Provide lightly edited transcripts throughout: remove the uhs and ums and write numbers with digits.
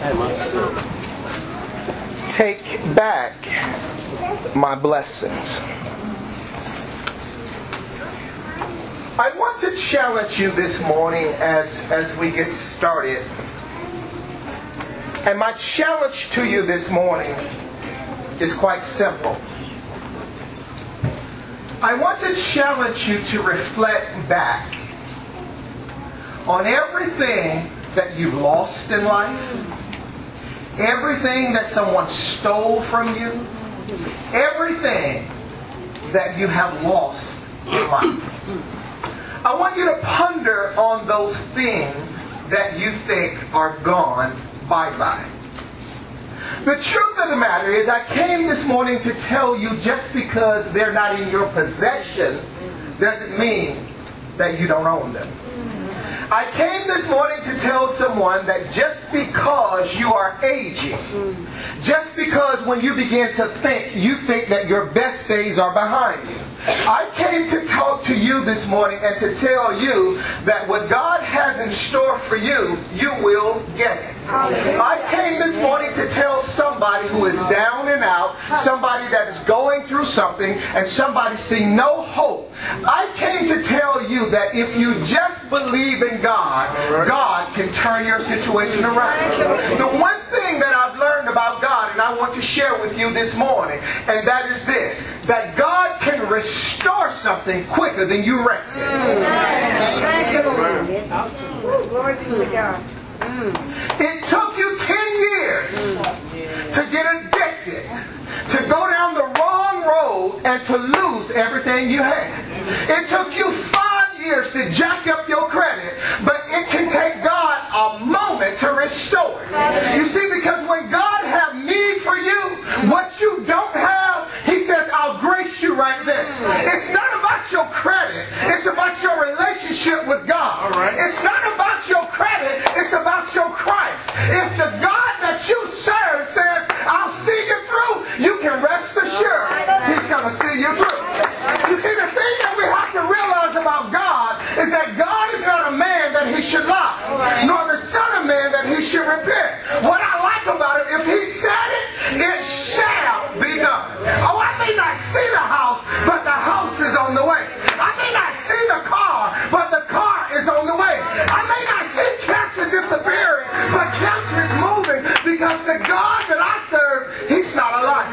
Take back my blessings. I want to challenge you this morning as we get started. And my challenge to you this morning is quite simple. I want to challenge you to reflect back on everything that you've lost in life, everything that someone stole from you, everything that you have lost in life. I want you to ponder on those things that you think are gone bye-bye. The truth of the matter is, I came this morning to tell you just because they're not in your possessions doesn't mean that you don't own them. I came this morning to tell someone that just because you are aging, just because when you begin to think, you think that your best days are behind you, I came to talk to you this morning and to tell you that what God has in store for you, you will get it. I came this morning to tell somebody who is down and out, somebody that is going through something, and somebody seeing no hope. I came to tell you that if you just believe in God, God can turn your situation around. The one thing that I've learned about God, and I want to share with you this morning, and that is this, that God can restore something quicker than you wrecked it. Thank you, Lord. Glory be to God. It took you 10 years to get addicted, to go down the wrong road, and to lose everything you had. It took you 5 years to jack up your credit, but it can take God a moment to restore it. You see, because when God has need for you, what you don't have, He says, I'll grace you right there. It's not about your credit. It's about your relationship with God. It's not about your credit. It's about your Christ. If the God that you serve says, I'll see you through, you can rest assured He's going to see you through. You see, the thing that we have to realize about God is that God is not a man that He should lie, nor the Son of Man that He should repent. What I like about it, if He said it, it shall be done. Oh, I may not see the house, but the house is on the way. I may not see the car, but the car is on the way. I may not see cancer disappearing, but cancer is moving, because the God that I serve, He's not a liar.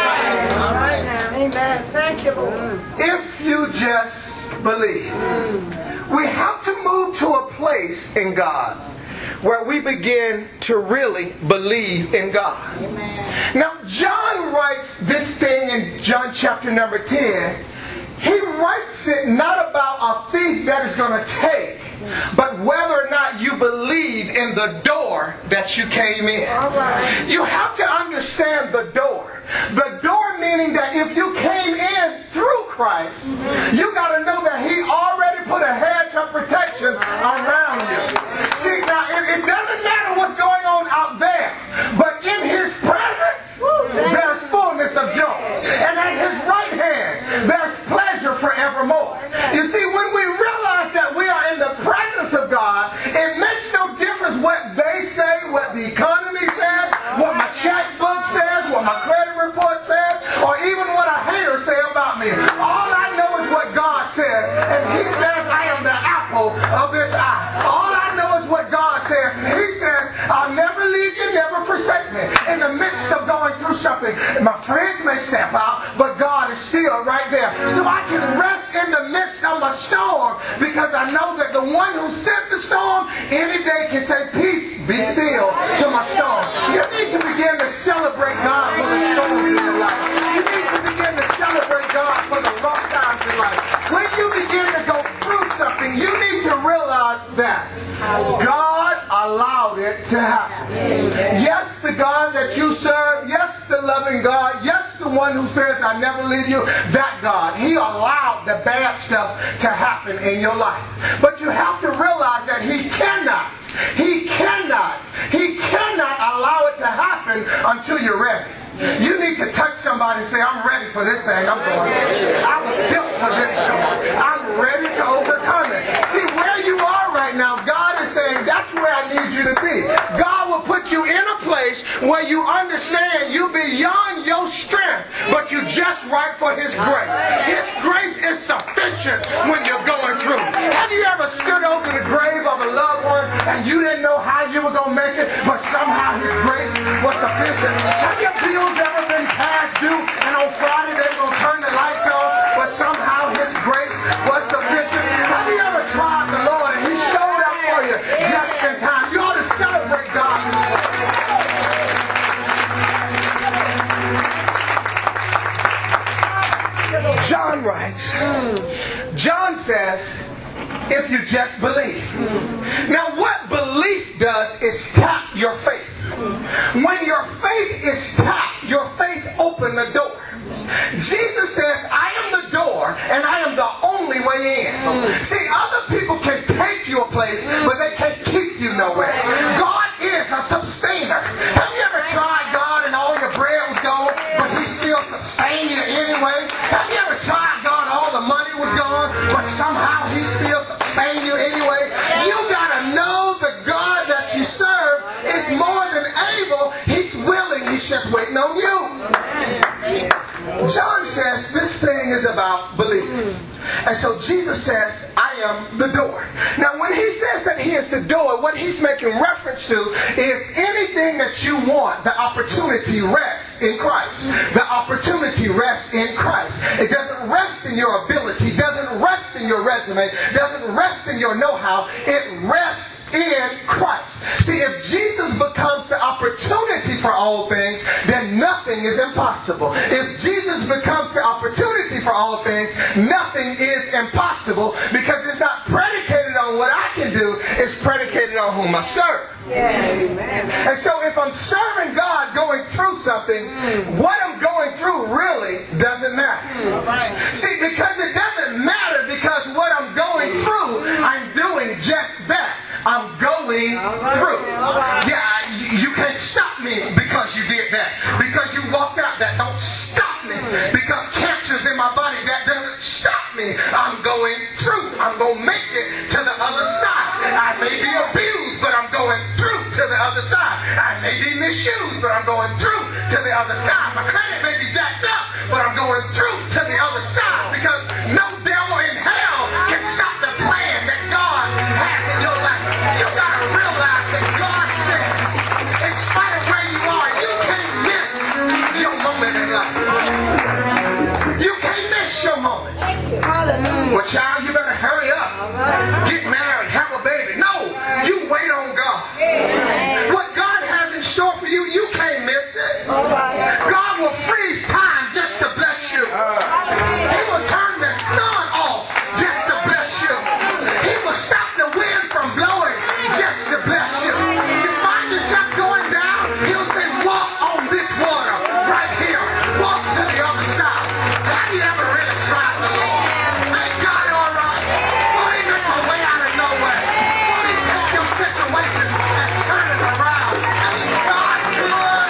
Amen. Thank you, Lord. If you just believe. We have to move to a place in God where we begin to really believe in God. Amen. Now, John writes this thing in John chapter number 10. He writes it not about a thief that is going to take, but whether or not you believe in the door that you came in. Right. You have to understand the door. The door meaning that if you came in through Christ, you got to know that He already put a hedge of protection around you. See, now it doesn't matter what's going on out there, but in His presence, there's fullness of joy. And at His right hand, there's pleasure forevermore. You see, when we realize that we are in the presence of God, it makes no difference what they say, what the economy says, what my checkbook says, what my credit report says, or even what a hater say about me. All I know is what God says, and He says I am the apple of His eye. All I know is what God says, and He says I'll never leave you, never forsake me. In the midst of going through something, my friends may step out, but God is still right there. So I can rest in the midst of a storm, because I know that the one who sent the storm any day can say, peace, be still to my storm. You need to begin to celebrate God for the storms in your life. You need to begin to celebrate God for the rough times in life. When you begin to go through something, you need to realize that God allowed it to happen. Yes, the God that you serve, yes, the loving God, yes, the one who says, I never leave you, that God, He allowed the bad stuff to happen in your life. But you have to realize that He cannot allow it to happen until you're ready. You need to touch somebody and say, I'm ready for this thing I'm going through. I was built for this storm. I'm ready to overcome it. See, where you are right now, God is saying, that's where I need you to be. God will put you in a place place where you understand you beyond your strength, but you just right for His grace. His grace is sufficient when you're going through. Have you ever stood over the grave of a loved one and you didn't know how you were going to make it, but somehow His grace was sufficient? Have your bills ever been past due and on Friday they were going to turn the lights on, but somehow His grace was sufficient? Have you ever tried the Lord and He showed up for you just in time? You ought to celebrate God this way. John writes, John says, if you just believe. Now what belief does is tap your faith. When your faith is tapped, your faith opens the door. Jesus says, I am the door and I am the only way in. See, other people can take you a place, but they can't keep you nowhere. God is a sustainer. Have you ever tried God and all your bread was gone, but He still sustained you anyway? Have you ever tried God, all the money was gone, but somehow He still sustained you anyway? You gotta know the God that you serve is more than able. He's willing. He's just waiting on you. John says this thing is about belief. And so Jesus says, I am the door. Now when He says that He is the door, what He's making reference to is anything that you want, the opportunity rests in Christ. The opportunity rests in Christ. It doesn't rest in your ability, it doesn't rest in your resume, it doesn't rest in your know-how, it rests in Christ. See, if Jesus becomes the opportunity for all things, then nothing is impossible. If Jesus becomes the opportunity for all things, nothing is impossible, because it's not predicated on what I can do, it's predicated on whom I serve. Yes. And so if I'm serving God going through something, what I'm going through really doesn't matter. See, because it doesn't matter, because what I'm going through, I'm doing just that. I'm going through. Yeah, you can't stop me because you did that. Because you walked out, that don't stop me. Because cancer's in my body, that doesn't stop me. I'm going through. I'm going to make it to the other side. I may be abused, but I'm going through to the other side. I may be misused, but I'm going through to the other side. My credit may be jacked up, but I'm going through to the other side. Because no devil in hell can stop the plan that God has in your life. You got to realize that God says, in spite of where you are, you can't miss your moment in life. You can't miss your moment. Well, child, you better hurry up. Get married, have a baby. No, you wait on God. What God has in store for you, you can't miss it. God will freeze time just to bless you. He will turn the sun off just to bless you. He will stop the wind from blowing just to bless you. You find yourself going down, He'll say, walk on this water right here. Walk to the other side. Have you ever really tried the Lord? Ain't God all right? Won't He make a way out of nowhere? Won't He take your situation and turn it around? Ain't God good?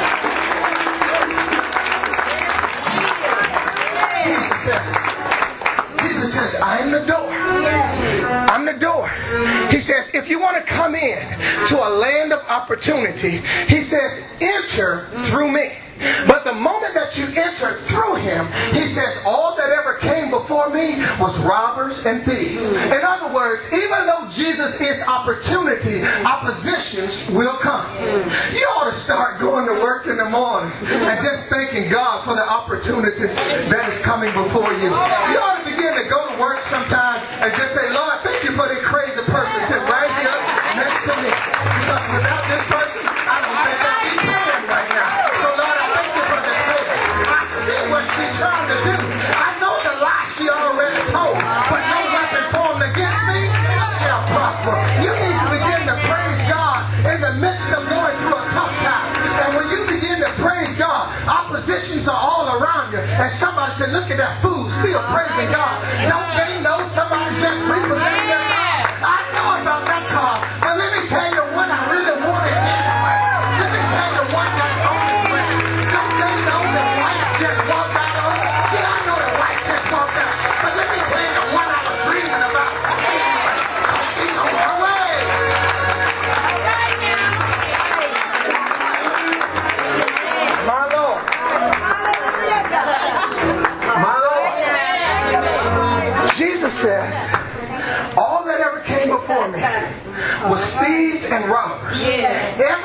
Jesus says, I am the door. I'm the door. He says, if you want to come in to a land of opportunity, He says, enter through me. But the moment that you enter through Him, He says, all that ever came before me was robbers and thieves. In other words, even though Jesus is opportunity, oppositions will come. You ought to start going to work in the morning and just thanking God for the opportunities that is coming before you. You ought to begin to go to work sometime and just say, Lord, thank you for this crazy person sitting right here next to me. Because without this person, I don't think I'd be praying right now. So Lord, I thank you for this lady. I see what she's trying to do. I know the lie she already told, but no weapon formed against me shall prosper. You need to begin to praise God in the midst of going through a tough time. And when you begin to praise God, oppositions are all around you. And somebody said, look at that fool still praising God. Don't they know somebody just representing their God? I know about that car, but let me tell you what I really wanted anyway. Let me tell you what that's on its way. Don't they know the wife just walked out on it? Yeah, I know the wife just walked out. But let me tell you what I was dreaming about anyway. Because she's on her way.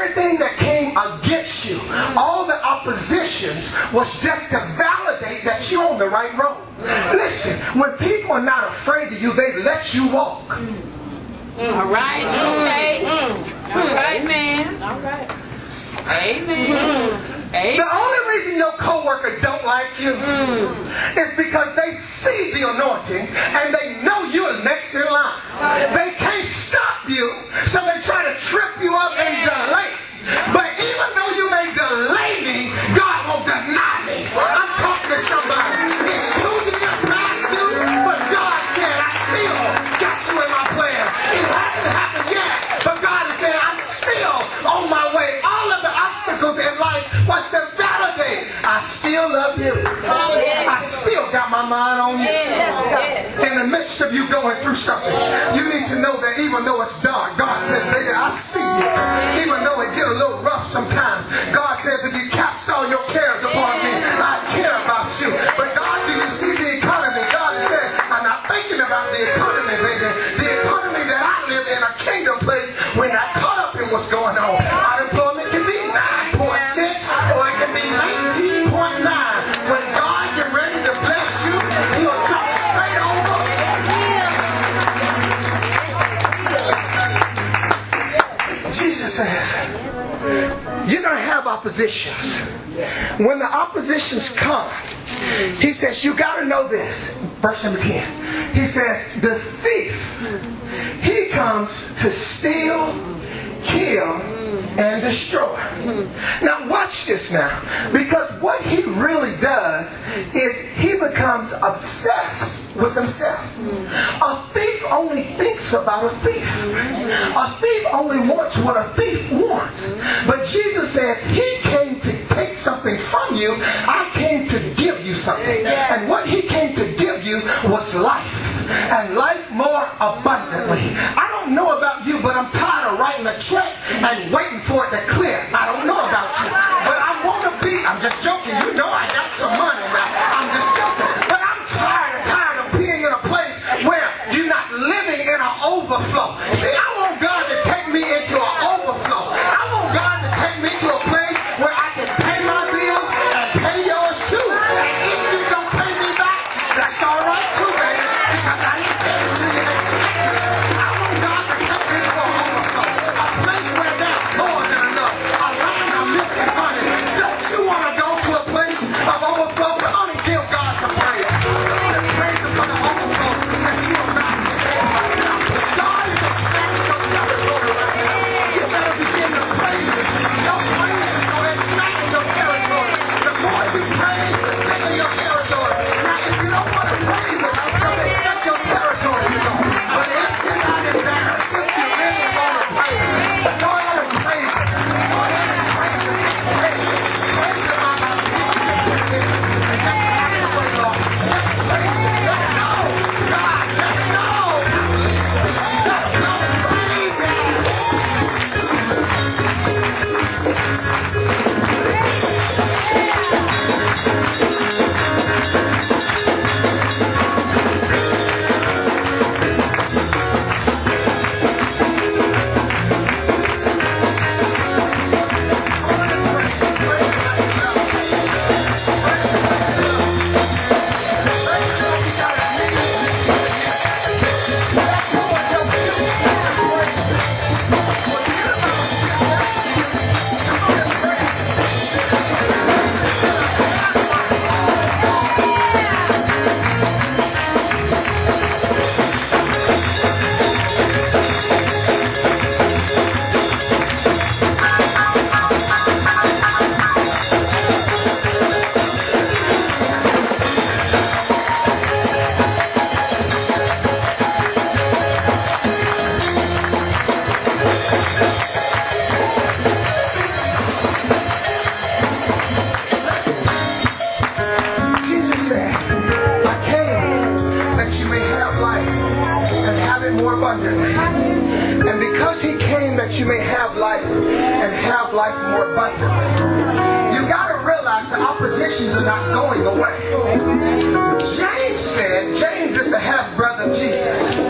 everything that came against you, all the oppositions was just to validate that you're on the right road. Listen, when people are not afraid of you, they let you walk. All right. Okay. All right, man. All right. Amen. The only reason your coworker don't like you is because they see the anointing and they know you're next in line. They can't stop you, so they try to trip you up and delay. But even though you may delay me, God won't deny me. I'm talking to somebody. It's 2 years past due, but God said, I still got you in my plan. It hasn't happened yet, but God is saying, I'm still on my way. All of the obstacles in life was to validate, I still love you. I still got my mind on you. In the midst of you going through something, you need to know that even though it's dark, God says, baby, I see you. Even though it get a little rough sometimes, God says, if you cast all your cares upon me, I care about you. But God, do you see the economy? God is saying, I'm not thinking about the economy, baby. The economy that I live in, a kingdom place, we're not caught up in what's going on. Unemployment can be 9.6 or it can be 19.9. When God get ready to bless you, he'll jump straight over. Jesus says, you're going to have oppositions. When the oppositions come, he says, you got to know this. Verse number 10. He says, the thief, he comes to steal, kill, and destroy. Now watch this now. Because what he really does is he becomes obsessed with himself. A thief only thinks about a thief. A thief only wants what a thief wants. But Jesus says he came to take something from you. I came to give you something. And what he came to give you was life. And life more abundantly. I don't know about you, but I'm tired of writing a check and waiting for it to clear. I don't know about you, but I want to be. I'm just joking. You know I got some money now. I'm just joking. But I'm tired of being in a place where you're not living in an overflow. See, I want God to take me into an overflow. I want God to take me to a place where I can pay my bills and pay yours too. And if you don't pay me back, that's all right too, baby. Because I ain't really expecting it. I want God to take me to an overflow. A place where there's more than enough. A land of milk and honey. Don't you want to go to a place of overflow? Come on and give God some praise. Come on and praise him for the overflow that you are about to get right now. God is expanding your territory right now. You better begin to praise him. Your praise is going to expand your territory. The more you praise, the bigger your territory. Now, if you don't want to praise him, don't expect your territory to go. But if you're not embarrassed, if you really want to praise him, go ahead and praise him. Go ahead and praise him. Praise him. Praise him on my people. And that's how this way, Lord. Let's praise him. Let it know. God, let it know. Let it know. Praise him. Jesus said, I came that you may have life and have it more abundantly. And because he came that you may have life and have life more abundantly, you got to realize the oppositions are not going away. James said, James is the half-brother of Jesus.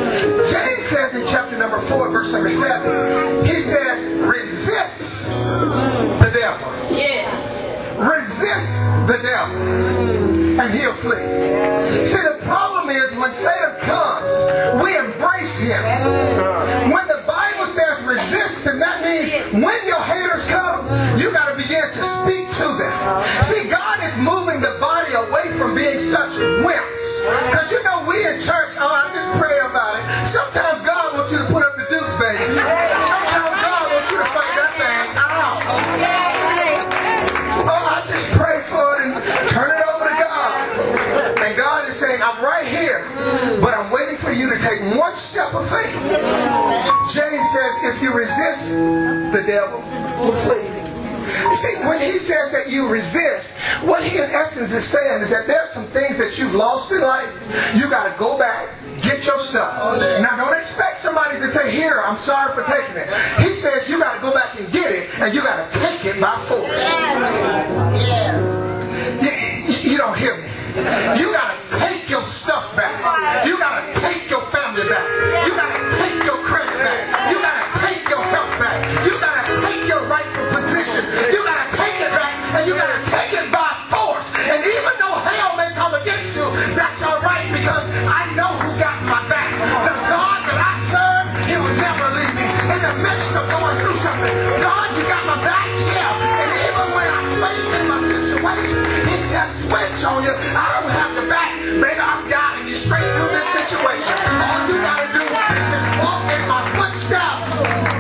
James says in chapter number 4, verse number 7, he says, resist the devil. Resist the devil, and he'll flee. See, the problem is when Satan comes, we embrace him. When the Bible says resist him, that means when your haters come, you got to begin to speak to them. See, God is moving the body away from being such wimps. Because you know, we in church, I just pray about it. Sometimes God wants you to put up the dukes, baby. Sometimes God wants you to fight that thing out. I just pray for it and turn it over to God. And God is saying, I'm right here, but I'm waiting for you to take one step of faith. James says, if you resist, the devil will flee. You see, when he says that you resist, what he in essence is saying is that there are some things that you've lost in life. You got to go back, get your stuff. Now, don't expect somebody to say, here, I'm sorry for taking it. He says you got to go back and get it, and you got to take it by force. You don't hear me. You got to take your stuff back. You got to take your family back. You got to take your credit back. You got to take your health back. You got to take your rightful position. You got to take it back, and you got to take it by force. And even though hell may come against you, that's all right, because I know who got my back. The God that I serve, he will never leave me in the midst of going through something. God, you got my back? Yeah. And even when I'm faced in my situation, he says, switch on you. I don't have the back. Baby, I'm guiding you straight through this situation. All you got to do is just walk in my footsteps.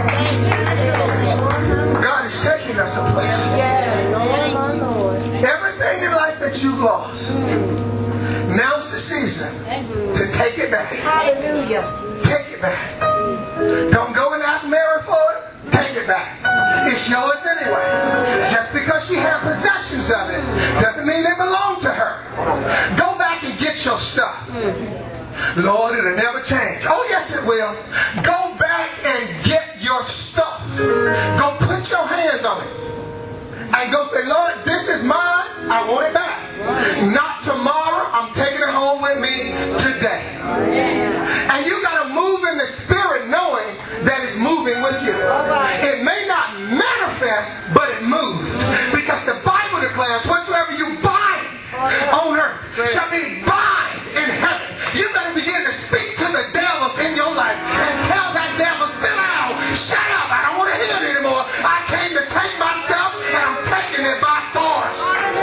God is taking us a place. Everything in life that you've lost, now's the season to take it back. Hallelujah. Take it back. Don't go and ask Mary for it. Take it back. It's yours anyway. Just because she had possessions of it doesn't mean they belong to her. Go back and get your stuff. Lord, it'll never change. Oh, yes, it will. Go back and get your stuff. Go put your hands on it. And go say, Lord, this is mine. I want it back. Not tomorrow. I'm taking it home with me today. And you got to move in the spirit knowing that it's moving with you. It may not manifest, but it moves. Because the Bible declares, whatsoever you bind on earth shall be bind in heaven. You better begin to speak to the devils in your life and tell that devil, sit down, shut up, I don't want to hear it anymore. I came to take my stuff and I'm taking it by force.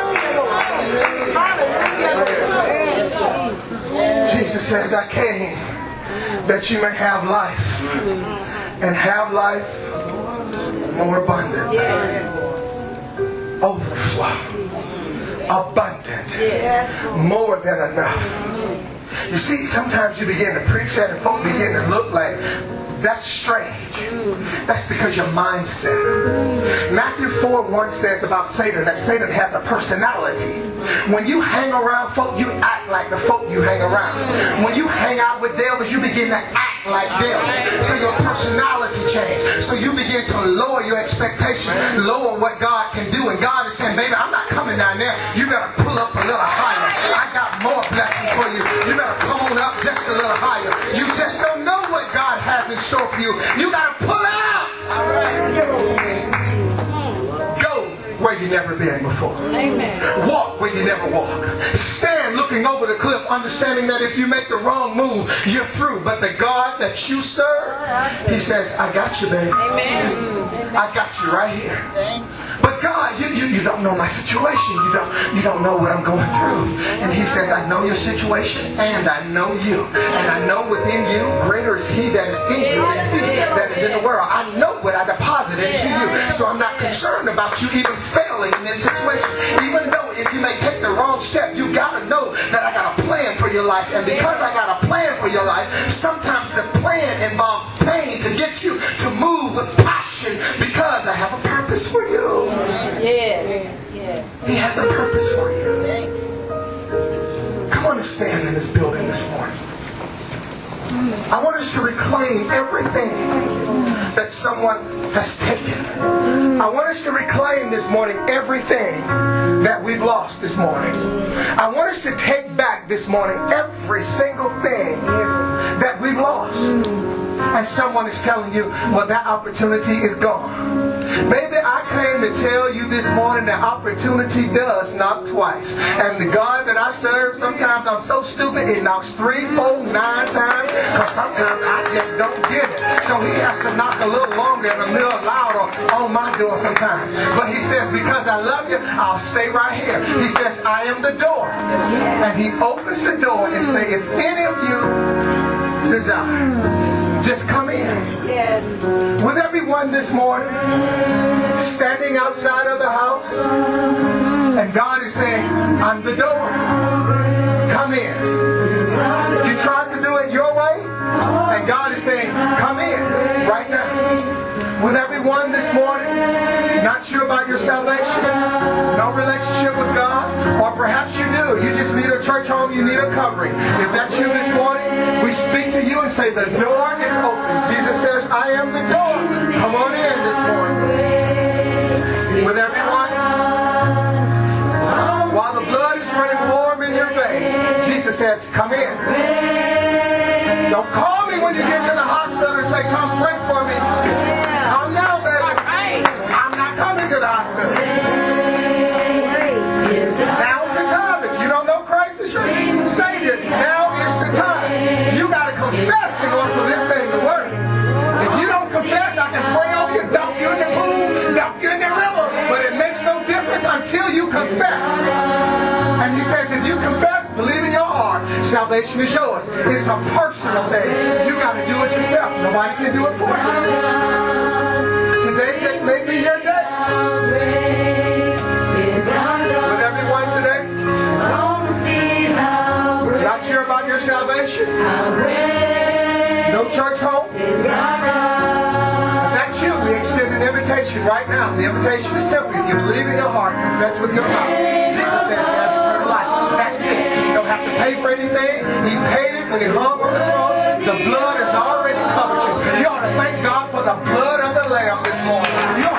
Jesus says, I came that you may have life and have life more abundant. Overflow. Abundant. More than enough. You see, sometimes you begin to preach that and folk begin to look like, that's strange. That's because your mindset. Matthew 4:1 says about Satan that Satan has a personality. When you hang around folk, you act like the folk you hang around. When you hang out with devils, you begin to act like devils. So your personality changes. So you begin to lower your expectations, lower what God can do. And God is saying, baby, I'm not coming down there. You better pull up a little higher. I got more blessings for you. You better come on up just a little higher. You just don't know what God has in store for you. You got to pull out. Go where you never been before. Amen. Walk where you never walked. Stand looking over the cliff, understanding that if you make the wrong move, you're through. But the God that you serve, he says, I got you, baby. Amen. I got you right here. But God, you don't know my situation. You don't know what I'm going through. And he says, I know your situation and I know you. And I know within you, greater is he that is in you than he that is in the world. I know what I deposited into you. So I'm not concerned about you even failing in this situation. Even though if you may take the wrong step, you got to know that I got a plan for your life. And because I got a plan for your life, sometimes the plan involves pain to get you to move with passion because I have a purpose for you. He has a purpose for you. Come on and stand in this building this morning. I want us to reclaim everything that someone has taken. I want us to reclaim this morning everything that we've lost this morning. I want us to take back this morning every single thing that we've lost. And someone is telling you, well, that opportunity is gone. Baby, I came to tell you this morning that opportunity does knock twice. And the God that I serve, sometimes I'm so stupid, it knocks 3, 4, 9 times, because sometimes I just don't get it. So he has to knock a little longer and a little louder on my door sometimes. But he says, because I love you, I'll stay right here. He says, I am the door. And he opens the door and says, if any of you desire, just come in. Yes. With everyone this morning standing outside of the house, and God is saying, I'm the door. Come in. You tried to do it your way, and God is saying, come in right now. With everyone this morning, not sure about your salvation, no relationship with God, or perhaps you do. You just need a church home, you need a covering. If that's you this morning, we speak to you and say, the door is open. Jesus says, I am the door. Come on in this morning. With everyone, while the blood is running warm in your veins, Jesus says, come in. Don't call me when you get to the hospital and say, come pray for me. Come now, baby. I'm not coming to the hospital. Now is the time. If you don't know Christ as your Savior, now is the time. You got to confess in order for this thing to work. If you don't confess, I can pray over you, dump you in the pool, dump you in the river, but it makes no difference until you confess. And he says, if you confess, believe in your heart, salvation is yours. It's a personal thing. You got to do it yourself. Nobody can do it for you. Today just may be your day. With everyone today, not sure about your salvation, no church home. If that's you, we extend an invitation right now. The invitation is simple. If you believe in your heart, confess with your mouth, Jesus says you have eternal life. That's it. You don't have to pay for anything. He paid it when he hung on the cross. The blood has already covered you. You ought to thank God for the blood of the Lamb this morning. You